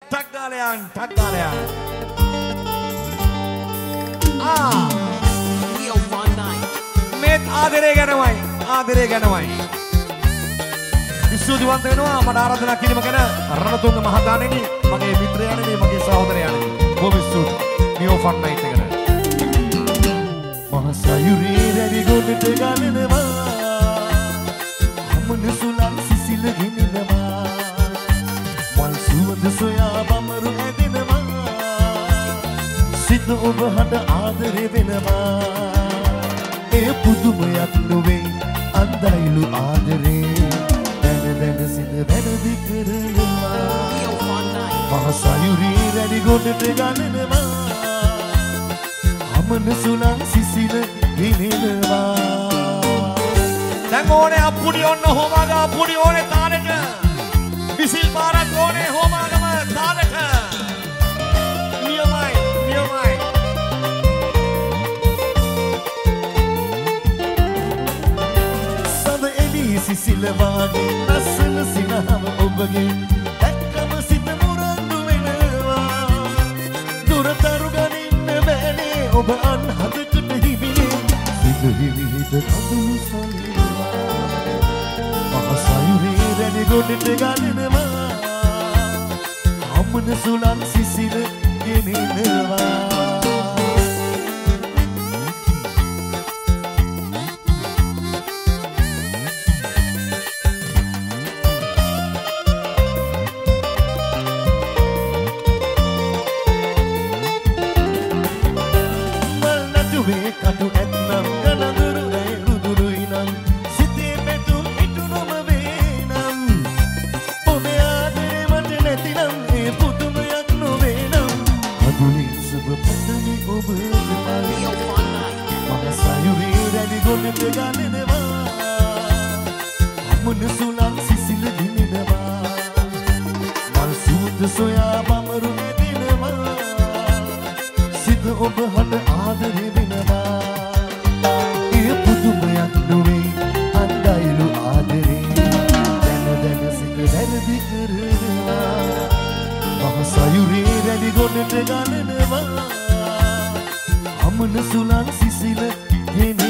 Tagalean, Tagalean. Leo Van Night. Met ආදරය ගැනමයි. විශ්වදිවන්ත වෙනවා මට ආරාධනා කිරීම ගැන රණතුංග මහතාණෙනි මගේ මිත්‍රයාණෙනි මගේ සහෝදරයාණෙනි බොහොම ස්තුතියි නියෝ ෆන් නයිට් එකට මහසයුරේ රැවි ගොඩට ගලනවා අමන සුලන් සිසිල ගෙනෙනවා මල් සුවඳ සොයා බමරු ඇදෙනවා සිත ඔබ හට ආදරේ වෙනවා ඒ පුදුමයක් නොවේ අන්දයිලු ආදරේ දැන සිත වැරදි කරනවා මහසයුරේ රැවි ගොඩට ගලනවා අමන සුලන් සිසිල ගෙනෙනවා දැන් ඕනේ අප්පුඩි ඔන්න හොමාග අප්පුඩි ඕනේ තාලෙට විසිල් පාරක් ඕනේ හොමාගම තාලෙට නියමයි සඳ එළිය සිසිල වාගේ ලස්සන සිනහව ඔබගේ දැක්කම සිත මුරන්දු වෙනවා දුරතරු ගනින්න බැනේ ඔබ අන්හදකට හිමිනේ සිත හිමිහිට කඳුළු සොලිනවා මහසයුරේ රැවි ගොඩට ගලනවා අමන සුලන් සිසිල ගෙනෙනවා කටු ඇත්නම් ගනඳුරු ඇයි රුදුරුයි නම් සිතේ පැතුම් ඉටු නොම වේනම් ඔබේ ආදරේ මට නැතිනම් ඒ පුදුමයක් නොවේ නම් අදුලින් සුබ පතමි ඔබ මහසයුරේ රැවි ගොඩට ගලනවා අමන සුලන් සිසිල ගෙනෙනවා මල් සුවඳ සොයා බමරු ඇදෙනවා සිත ඔබ හට ආදරේ වෙනවා ඒ පුදුමයක් නොවේ අන්දයිලු ආදරේ දැන සිත වැරදි කරනවා මහසයුරේ රැවි ගොඩට ගලනවා අමන සුලන් සිසිල ගෙනෙනවා